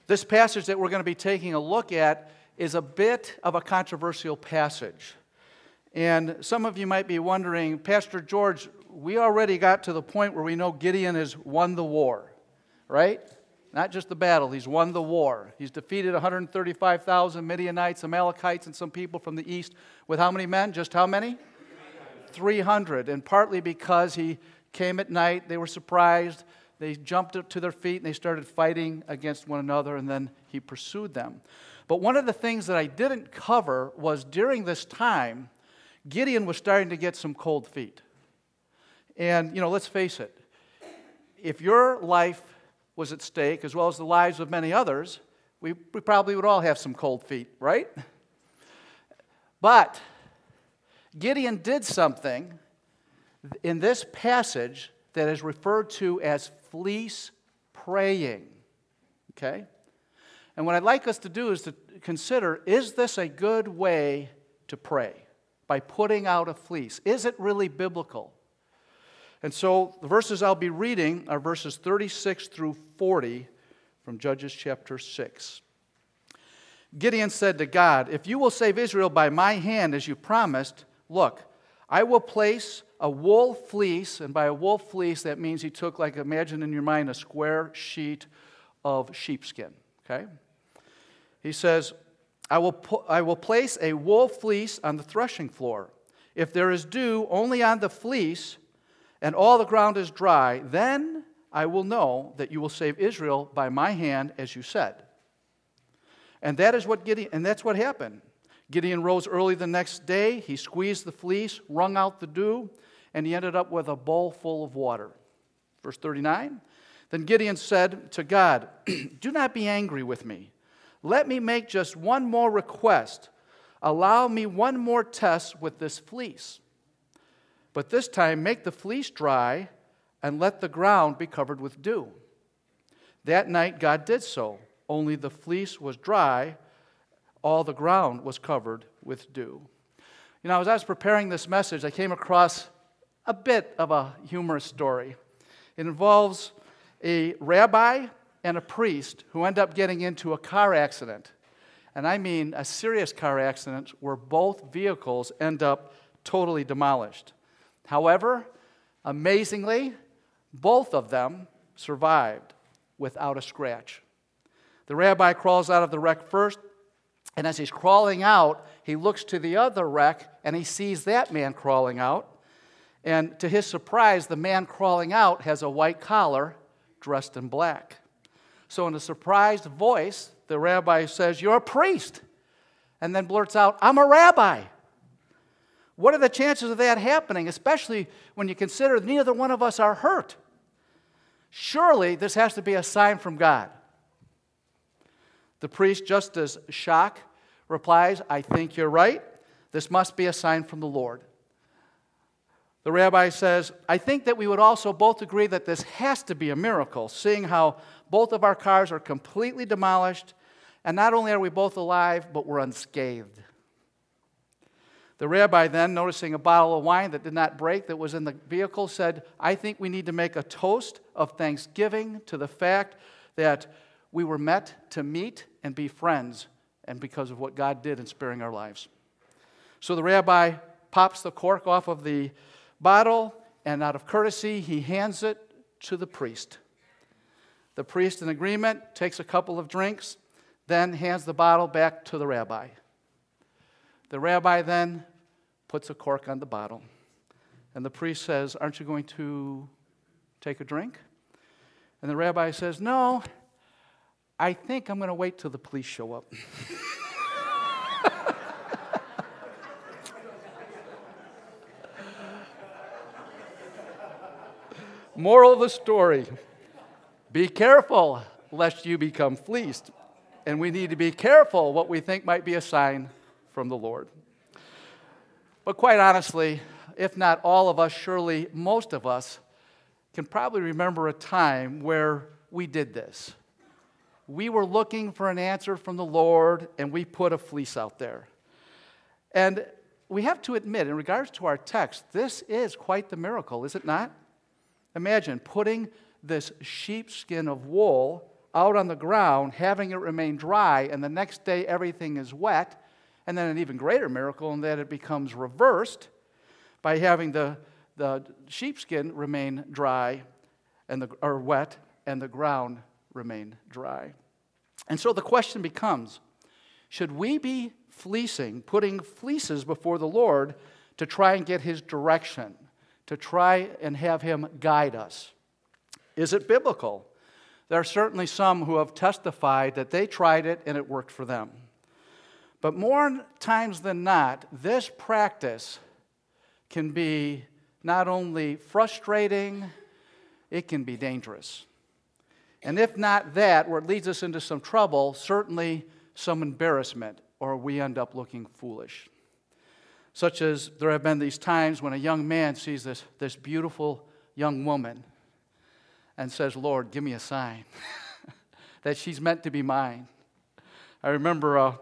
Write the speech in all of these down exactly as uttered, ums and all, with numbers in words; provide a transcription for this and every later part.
This passage that we're going to be taking a look at is a bit of a controversial passage. And some of you might be wondering, Pastor George, we already got to the point where we know Gideon has won the war, right? Not just the battle, he's won the war. He's defeated one hundred thirty-five thousand Midianites, Amalekites, and some people from the east with how many men? Just how many? three hundred. And partly because he came at night, they were surprised. They jumped up to their feet and they started fighting against one another, and then he pursued them. But one of the things that I didn't cover was during this time, Gideon was starting to get some cold feet. And, you know, let's face it, if your life was at stake, as well as the lives of many others, we, we probably would all have some cold feet, right? But Gideon did something in this passage that is referred to as fleece praying, okay? And what I'd like us to do is to consider, is this a good way to pray? By putting out a fleece. Is it really biblical? And so the verses I'll be reading are verses thirty-six through forty from Judges chapter six. Gideon said to God, "If you will save Israel by my hand as you promised, look, I will place a wool fleece," and by a wool fleece that means he took, like, imagine in your mind a square sheet of sheepskin, okay? He says, I will, pu- I will place a wool fleece on the threshing floor. If there is dew only on the fleece and all the ground is dry, then I will know that you will save Israel by my hand, as you said. And that is what Gideon, and that's what happened. Gideon rose early the next day. He squeezed the fleece, wrung out the dew, and he ended up with a bowl full of water. Verse thirty-nine. Then Gideon said to God, "Do not be angry with me. Let me make just one more request. Allow me one more test with this fleece. But this time make the fleece dry and let the ground be covered with dew." That night God did so, only the fleece was dry, all the ground was covered with dew. You know, as I was preparing this message, I came across a bit of a humorous story. It involves a rabbi and a priest who end up getting into a car accident. And I mean a serious car accident where both vehicles end up totally demolished. However, amazingly, both of them survived without a scratch. The rabbi crawls out of the wreck first, and as he's crawling out, he looks to the other wreck, and he sees that man crawling out. And to his surprise, the man crawling out has a white collar, dressed in black. So in a surprised voice, the rabbi says, "You're a priest," and then blurts out, "I'm a rabbi." What are the chances of that happening, especially when you consider neither one of us are hurt? Surely this has to be a sign from God. The priest, just as shocked, replies, "I think you're right. This must be a sign from the Lord." The rabbi says, "I think that we would also both agree that this has to be a miracle, seeing how both of our cars are completely demolished, and not only are we both alive, but we're unscathed." The rabbi then, noticing a bottle of wine that did not break that was in the vehicle, said, "I think we need to make a toast of thanksgiving to the fact that we were met to meet and be friends, and because of what God did in sparing our lives." So the rabbi pops the cork off of the bottle, and out of courtesy, he hands it to the priest. The priest, in agreement, takes a couple of drinks, then hands the bottle back to the rabbi. The rabbi then puts a cork on the bottle, and the priest says, "Aren't you going to take a drink?" And the rabbi says, "No, I think I'm going to wait till the police show up." Moral of the story, be careful lest you become fleeced. And we need to be careful what we think might be a sign from the Lord. But quite honestly, if not all of us, surely most of us can probably remember a time where we did this. We were looking for an answer from the Lord, and we put a fleece out there. And we have to admit, in regards to our text, this is quite the miracle, is it not? Imagine putting this sheepskin of wool out on the ground, having it remain dry, and the next day everything is wet, and then an even greater miracle in that it becomes reversed by having the, the sheepskin remain dry and the, or wet and the ground remain dry. And so the question becomes, should we be fleecing, putting fleeces before the Lord to try and get His direction, to try and have Him guide us? Is it biblical? There are certainly some who have testified that they tried it and it worked for them. But more times than not, this practice can be not only frustrating, it can be dangerous. And if not that, where it leads us into some trouble, certainly some embarrassment, or we end up looking foolish. Such as there have been these times when a young man sees this, this beautiful young woman and says, Lord, give me a sign that she's meant to be mine. I remember uh,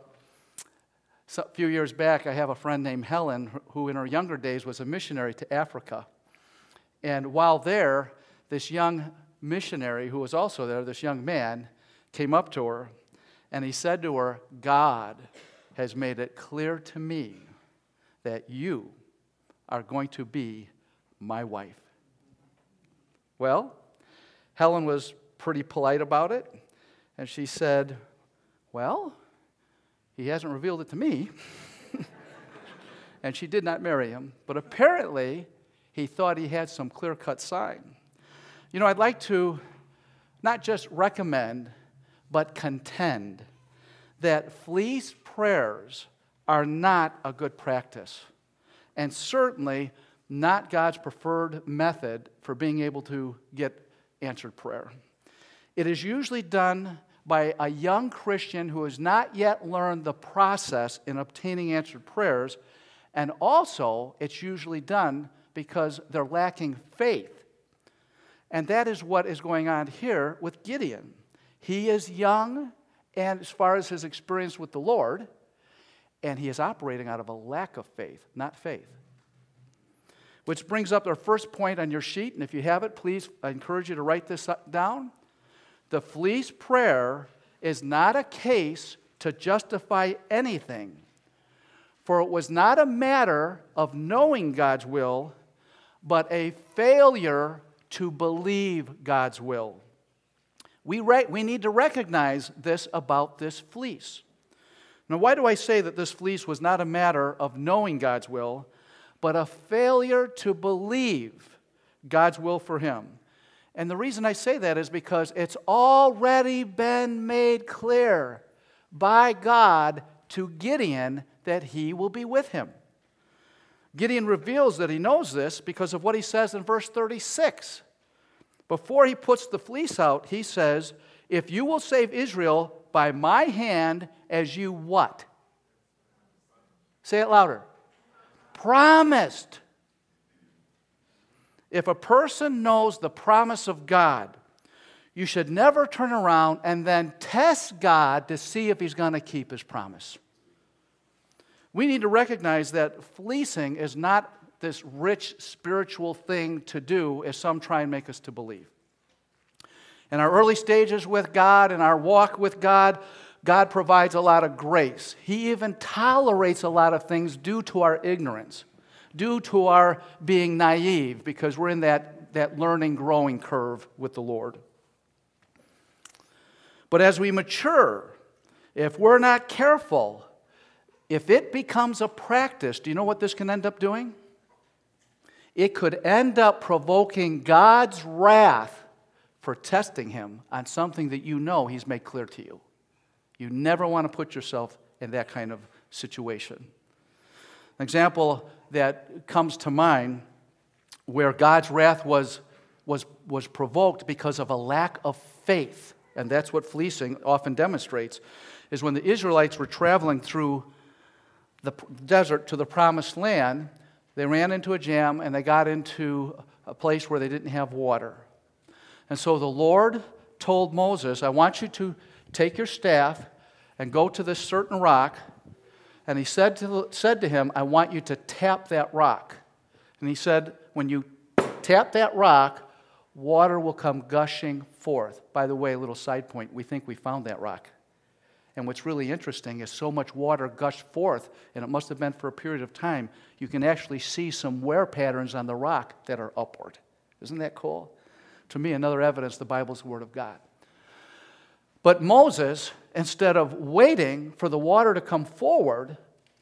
a few years back, I have a friend named Helen who in her younger days was a missionary to Africa. And while there, this young missionary who was also there, this young man, came up to her and he said to her, God has made it clear to me that you are going to be my wife. Well, Helen was pretty polite about it, and she said, well, he hasn't revealed it to me. And she did not marry him, but apparently he thought he had some clear-cut sign. You know, I'd like to not just recommend, but contend that fleece prayers are not a good practice, and certainly not God's preferred method for being able to get answered prayer. It is usually done by a young Christian who has not yet learned the process in obtaining answered prayers, and also it's usually done because they're lacking faith. And that is what is going on here with Gideon. He is young, and as far as his experience with the Lord, and he is operating out of a lack of faith, not faith. Which brings up our first point on your sheet, and if you have it, please, I encourage you to write this down. The fleece prayer is not a case to justify anything, for it was not a matter of knowing God's will, but a failure to believe God's will. We, re- we need to recognize this about this fleece. Now, why do I say that this fleece was not a matter of knowing God's will, but a failure to believe God's will for him? And the reason I say that is because it's already been made clear by God to Gideon that he will be with him. Gideon reveals that he knows this because of what he says in verse thirty-six. Before he puts the fleece out, he says, if you will save Israel by my hand as you what? Say it louder. Promised. If a person knows the promise of God, you should never turn around and then test God to see if he's going to keep his promise. We need to recognize that fleecing is not this rich spiritual thing to do as some try and make us to believe. In our early stages with God, in our walk with God, God provides a lot of grace. He even tolerates a lot of things due to our ignorance, due to our being naive, because we're in that, that learning, growing curve with the Lord. But as we mature, if we're not careful, if it becomes a practice, do you know what this can end up doing? It could end up provoking God's wrath for testing him on something that you know he's made clear to you. You never want to put yourself in that kind of situation. An example that comes to mind where God's wrath was, was, was provoked because of a lack of faith, and that's what fleecing often demonstrates, is when the Israelites were traveling through the desert to the promised land, they ran into a jam and they got into a place where they didn't have water. And so the Lord told Moses, I want you to take your staff and go to this certain rock. And he said to, said to him, I want you to tap that rock. And he said, when you tap that rock, water will come gushing forth. By the way, a little side point, we think we found that rock. And what's really interesting is so much water gushed forth, and it must have been for a period of time, you can actually see some wear patterns on the rock that are upward. Isn't that cool? To me, another evidence the Bible's the Word of God. But Moses, instead of waiting for the water to come forward,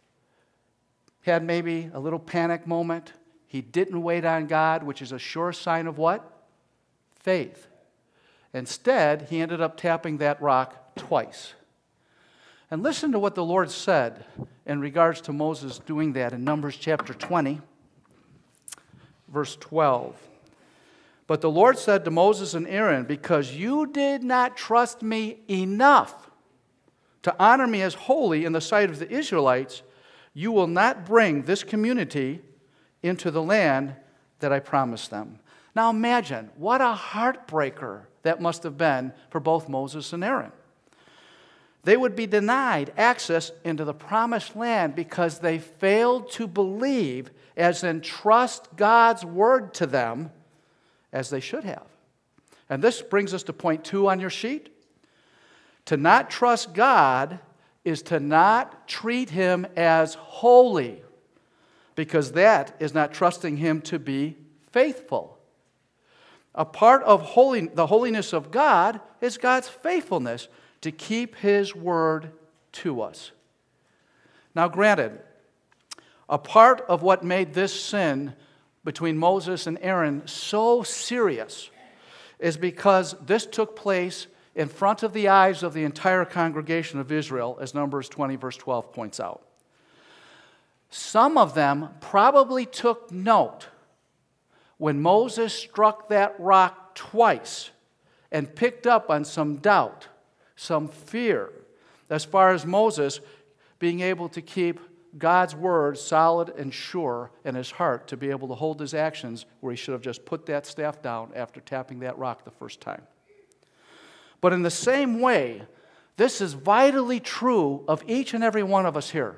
had maybe a little panic moment. He didn't wait on God, which is a sure sign of what? Faith. Instead, he ended up tapping that rock twice. And listen to what the Lord said in regards to Moses doing that in Numbers chapter twenty, verse twelve. But the Lord said to Moses and Aaron, because you did not trust me enough to honor me as holy in the sight of the Israelites, you will not bring this community into the land that I promised them. Now imagine, what a heartbreaker that must have been for both Moses and Aaron. They would be denied access into the promised land because they failed to believe, as in trust God's word to them, as they should have. And this brings us to point two on your sheet. To not trust God is to not treat Him as holy, because that is not trusting Him to be faithful. A part of holy, the holiness of God is God's faithfulness to keep His word to us. Now, granted, a part of what made this sin between Moses and Aaron so serious is because this took place in front of the eyes of the entire congregation of Israel, as Numbers twenty, verse twelve points out. Some of them probably took note when Moses struck that rock twice and picked up on some doubt, some fear, as far as Moses being able to keep God's word solid and sure in his heart to be able to hold his actions where he should have just put that staff down after tapping that rock the first time. But in the same way, this is vitally true of each and every one of us here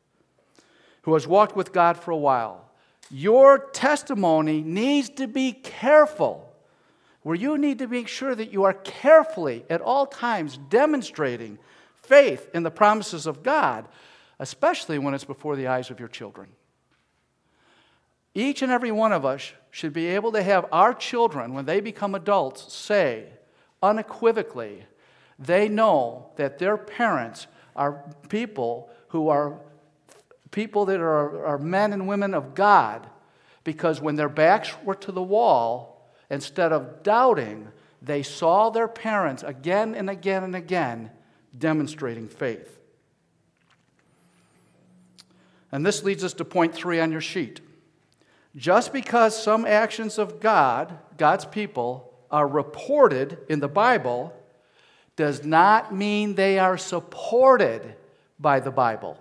who has walked with God for a while. Your testimony needs to be careful, where you need to make sure that you are carefully at all times demonstrating faith in the promises of God, especially when it's before the eyes of your children. Each and every one of us should be able to have our children, when they become adults, say unequivocally, they know that their parents are people who are people that are, are men and women of God, because when their backs were to the wall, instead of doubting, they saw their parents again and again and again demonstrating faith. And this leads us to point three on your sheet. Just because some actions of God, God's people, are reported in the Bible does not mean they are supported by the Bible.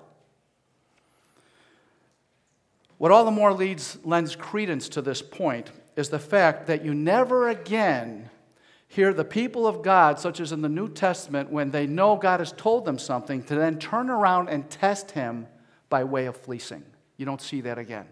What all the more leads, lends credence to this point is the fact that you never again hear the people of God, such as in the New Testament, when they know God has told them something, to then turn around and test Him by way of fleecing. You don't see that again.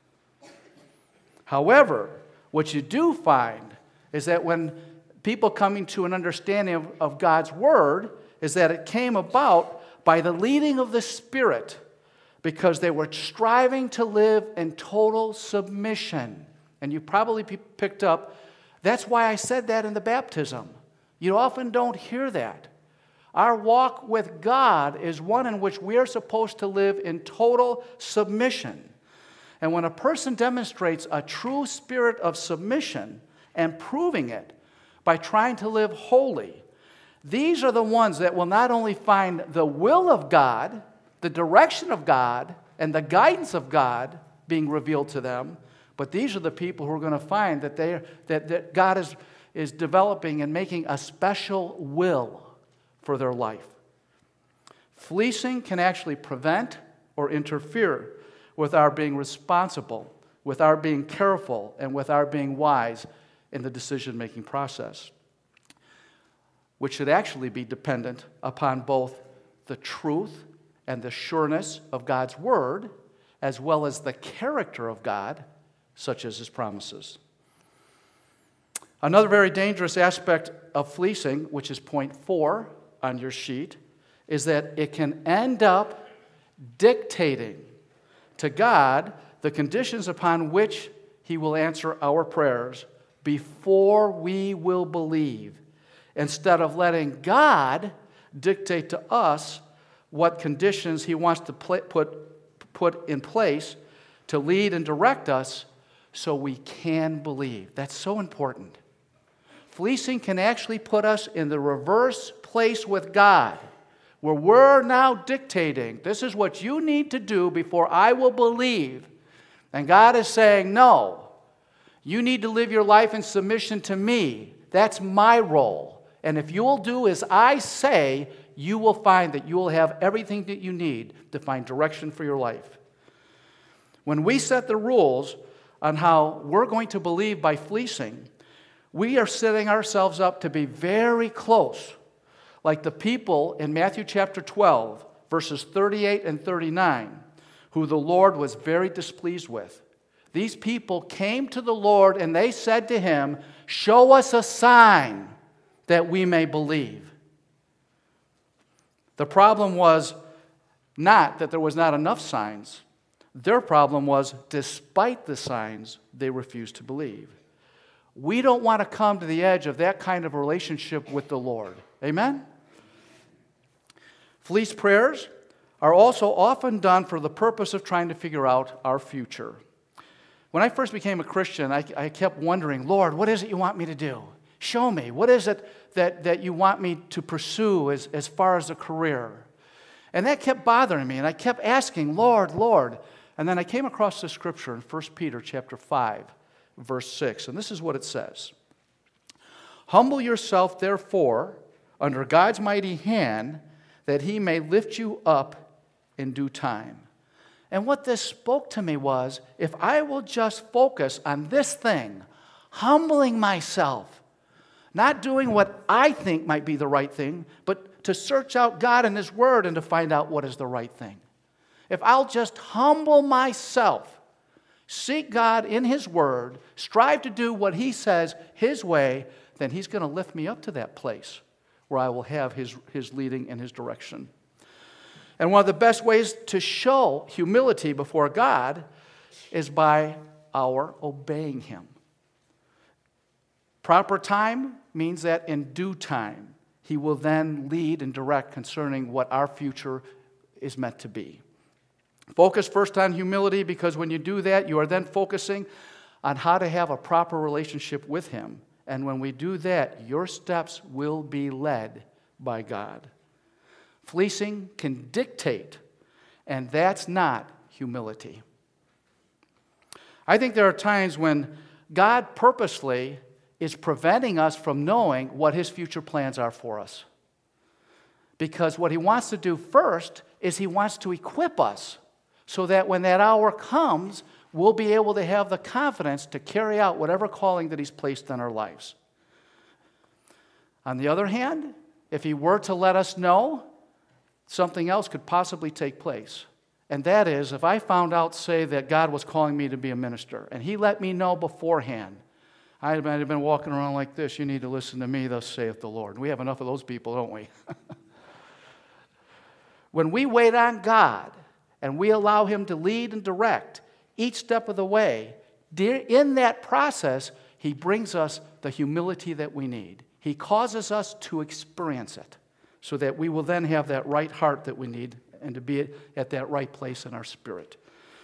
However, what you do find is that when people coming to an understanding of, of God's Word, is that it came about by the leading of the Spirit, because they were striving to live in total submission. And you probably p- picked up, that's why I said that in the baptism. You often don't hear that. Our walk with God is one in which we are supposed to live in total submission. And when a person demonstrates a true spirit of submission and proving it by trying to live holy, these are the ones that will not only find the will of God, the direction of God, and the guidance of God being revealed to them, but these are the people who are going to find that, they, that, that God is, is developing and making a special will for their life. Fleecing can actually prevent or interfere with our being responsible, with our being careful, and with our being wise in the decision-making process, which should actually be dependent upon both the truth and the sureness of God's Word, as well as the character of God, such as His promises. Another very dangerous aspect of fleecing, which is point four on your sheet, is that it can end up dictating to God the conditions upon which He will answer our prayers before we will believe, instead of letting God dictate to us what conditions He wants to put, put in place to lead and direct us so we can believe. That's so important. Fleecing can actually put us in the reverse place with God, where we're now dictating, this is what you need to do before I will believe. And God is saying, no, you need to live your life in submission to me. That's my role. And if you will do as I say, you will find that you will have everything that you need to find direction for your life. When we set the rules on how we're going to believe by fleecing, we are setting ourselves up to be very close, like the people in Matthew chapter twelve, verses thirty-eight and thirty-nine, who the Lord was very displeased with. These people came to the Lord and they said to Him, show us a sign that we may believe. The problem was not that there was not enough signs. Their problem was, despite the signs, they refused to believe. We don't want to come to the edge of that kind of relationship with the Lord. Amen? Fleece prayers are also often done for the purpose of trying to figure out our future. When I first became a Christian, I, I kept wondering, Lord, what is it you want me to do? Show me. What is it that, that you want me to pursue as, as far as a career? And that kept bothering me, and I kept asking, Lord, Lord. And then I came across this scripture in First Peter chapter five, verse six, and this is what it says. Humble yourself, therefore, under God's mighty hand, that He may lift you up in due time. And what this spoke to me was, if I will just focus on this thing, humbling myself, not doing what I think might be the right thing, but to search out God and His Word and to find out what is the right thing. If I'll just humble myself, seek God in His Word, strive to do what He says His way, then He's going to lift me up to that place where I will have His, His leading and His direction. And one of the best ways to show humility before God is by our obeying Him. Proper time means that in due time, He will then lead and direct concerning what our future is meant to be. Focus first on humility, because when you do that, you are then focusing on how to have a proper relationship with Him. And when we do that, your steps will be led by God. Fleecing can dictate, and that's not humility. I think there are times when God purposely is preventing us from knowing what His future plans are for us. Because what He wants to do first is He wants to equip us so that when that hour comes, we'll be able to have the confidence to carry out whatever calling that He's placed in our lives. On the other hand, if He were to let us know, something else could possibly take place. And that is, if I found out, say, that God was calling me to be a minister, and He let me know beforehand, I might have been walking around like this, you need to listen to me, thus saith the Lord. We have enough of those people, don't we? When we wait on God, and we allow Him to lead and direct each step of the way, in that process, He brings us the humility that we need. He causes us to experience it so that we will then have that right heart that we need and to be at that right place in our spirit.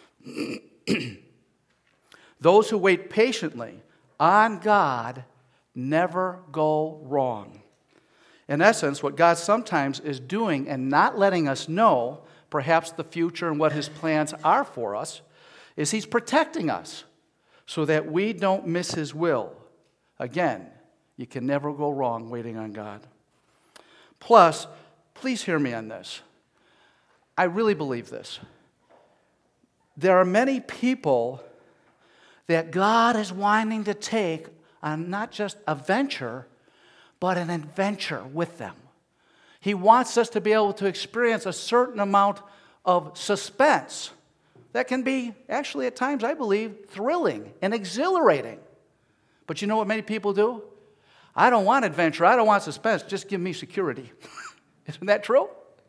Those who wait patiently on God never go wrong. In essence, what God sometimes is doing and not letting us know perhaps the future and what His plans are for us, is He's protecting us so that we don't miss His will. Again, you can never go wrong waiting on God. Plus, please hear me on this. I really believe this. There are many people that God is wanting to take on not just a venture, but an adventure with them. He wants us to be able to experience a certain amount of suspense that can be, actually at times, I believe, thrilling and exhilarating. But you know what many people do? I don't want adventure. I don't want suspense. Just give me security. Isn't that true?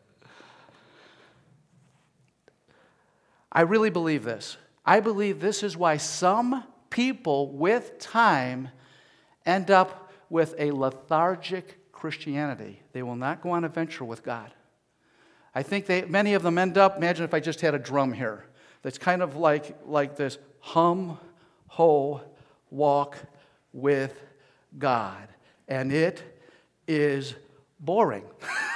I really believe this. I believe this is why some people with time end up with a lethargic Christianity. They will not go on adventure with God. I think they, many of them end up, imagine if I just had a drum here, that's kind of like, like this hum, ho, walk with God. And it is boring.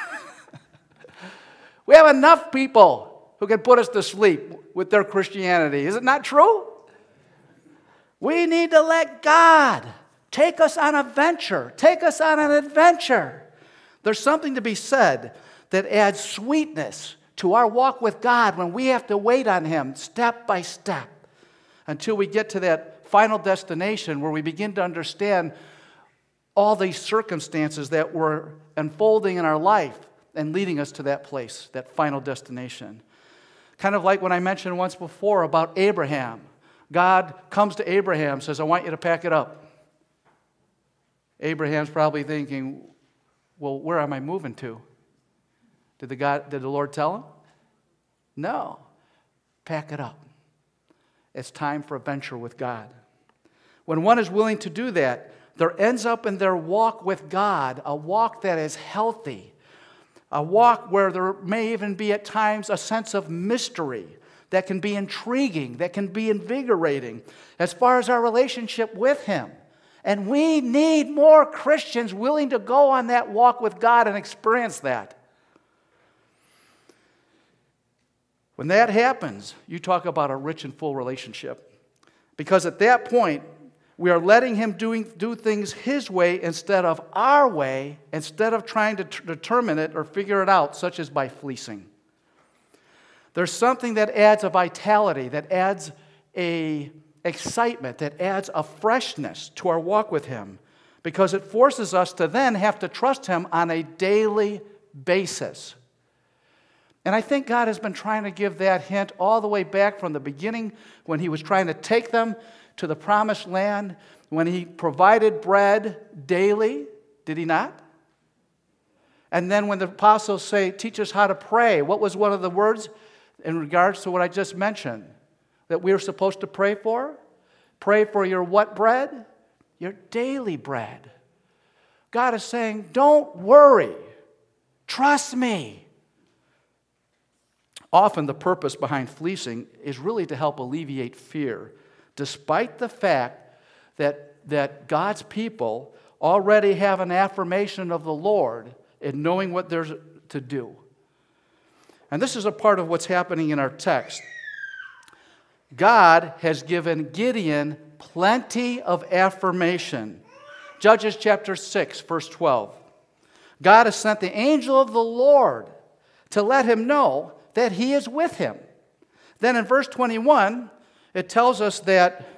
We have enough people who can put us to sleep with their Christianity. Is it not true? We need to let God take us on a venture. Take us on an adventure. There's something to be said that adds sweetness to our walk with God when we have to wait on Him step by step until we get to that final destination where we begin to understand all these circumstances that were unfolding in our life and leading us to that place, that final destination. Kind of like when I mentioned once before about Abraham. God comes to Abraham and says, I want you to pack it up. Abraham's probably thinking, well, where am I moving to? Did the, God, did the Lord tell him? No. Pack it up. It's time for a venture with God. When one is willing to do that, there ends up in their walk with God a walk that is healthy, a walk where there may even be at times a sense of mystery that can be intriguing, that can be invigorating as far as our relationship with Him. And we need more Christians willing to go on that walk with God and experience that. When that happens, you talk about a rich and full relationship. Because at that point, we are letting Him doing, do things His way instead of our way, instead of trying to t- determine it or figure it out, such as by fleecing. There's something that adds a vitality, that adds a excitement, that adds a freshness to our walk with Him, because it forces us to then have to trust Him on a daily basis. And I think God has been trying to give that hint all the way back from the beginning when He was trying to take them to the promised land, when He provided bread daily. Did He not? And then when the apostles say, teach us how to pray, what was one of the words in regards to what I just mentioned that we are supposed to pray for? Pray for your what bread? Your daily bread. God is saying, don't worry. Trust me. Often the purpose behind fleecing is really to help alleviate fear, despite the fact that, that God's people already have an affirmation of the Lord in knowing what they're to do. And this is a part of what's happening in our text. God has given Gideon plenty of affirmation. Judges chapter six, verse twelve. God has sent the angel of the Lord to let him know that He is with him. Then in verse twenty-one, it tells us that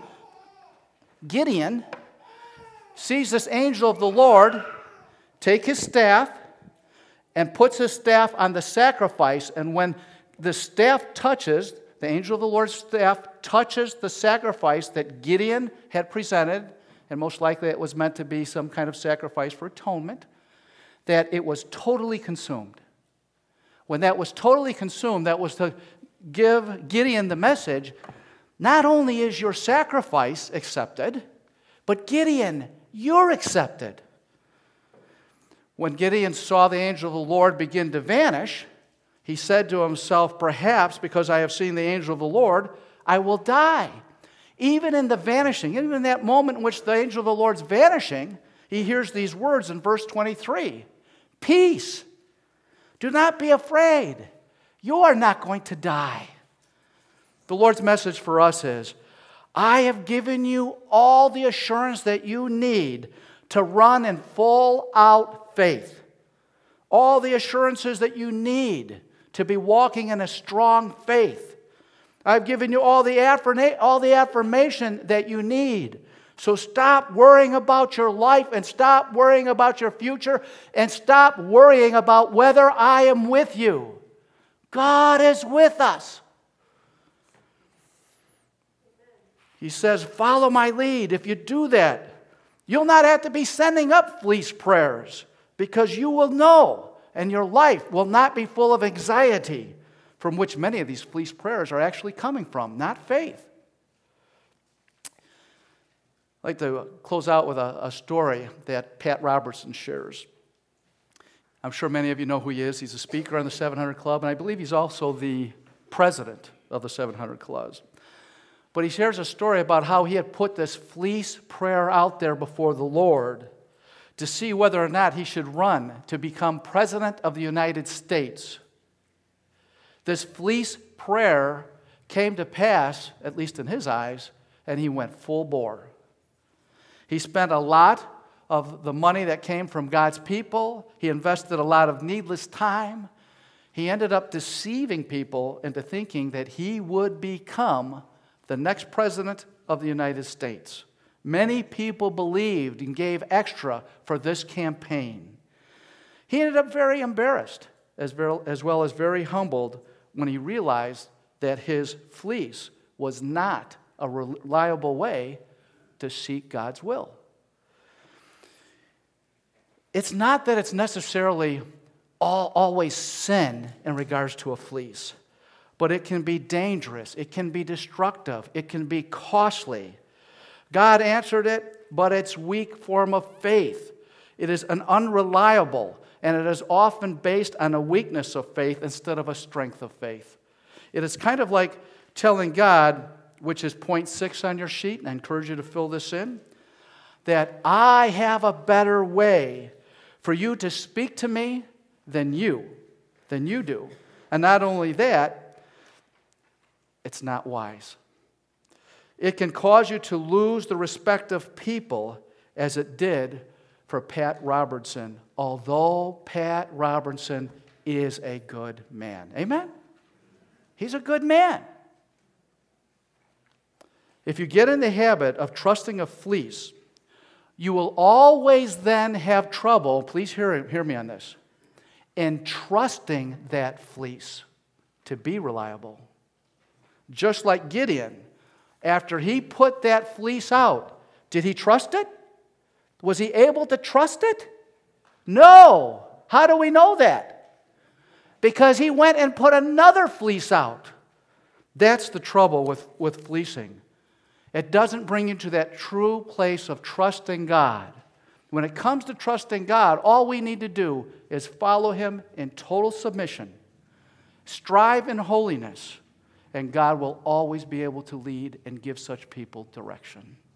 Gideon sees this angel of the Lord take his staff and puts his staff on the sacrifice. And when the staff touches, the angel of the Lord's staff touches the sacrifice that Gideon had presented, and most likely it was meant to be some kind of sacrifice for atonement, that it was totally consumed. When that was totally consumed, that was to give Gideon the message, not only is your sacrifice accepted, but Gideon, you're accepted. When Gideon saw the angel of the Lord begin to vanish, he said to himself, perhaps because I have seen the angel of the Lord, I will die. Even in the vanishing, even in that moment in which the angel of the Lord's vanishing, he hears these words in verse twenty-three. Peace. Do not be afraid. You are not going to die. The Lord's message for us is, I have given you all the assurance that you need to run in full out faith. All the assurances that you need to be walking in a strong faith. I've given you all the, affirma- all the affirmation that you need. So stop worrying about your life and stop worrying about your future and stop worrying about whether I am with you. God is with us. He says, follow my lead. If you do that, you'll not have to be sending up fleece prayers because you will know and your life will not be full of anxiety, from which many of these fleece prayers are actually coming from, not faith. I'd like to close out with a, a story that Pat Robertson shares. I'm sure many of you know who he is. He's a speaker on the seven hundred Club, and I believe he's also the president of the seven hundred Clubs. But he shares a story about how he had put this fleece prayer out there before the Lord to see whether or not he should run to become president of the United States. This fleece prayer came to pass, at least in his eyes, and he went full bore. He spent a lot of the money that came from God's people. He invested a lot of needless time. He ended up deceiving people into thinking that he would become the next president of the United States. Many people believed and gave extra for this campaign. He ended up very embarrassed, as well as very humbled, when he realized that his fleece was not a reliable way to seek God's will. It's not that it's necessarily all, always sin in regards to a fleece, but it can be dangerous, it can be destructive, it can be costly. God answered it, but it's weak form of faith. It is an unreliable, and it is often based on a weakness of faith instead of a strength of faith. It is kind of like telling God, which is point six on your sheet, and I encourage you to fill this in, that I have a better way for you to speak to me than you, than you do. And not only that, it's not wise. It can cause you to lose the respect of people as it did for Pat Robertson, although Pat Robertson is a good man. Amen? He's a good man. If you get in the habit of trusting a fleece, you will always then have trouble, please hear, hear me on this, in trusting that fleece to be reliable. Just like Gideon, after he put that fleece out, did he trust it? Was he able to trust it? No. How do we know that? Because he went and put another fleece out. That's the trouble with, with fleecing. It doesn't bring you to that true place of trusting God. When it comes to trusting God, all we need to do is follow Him in total submission, strive in holiness, and God will always be able to lead and give such people direction.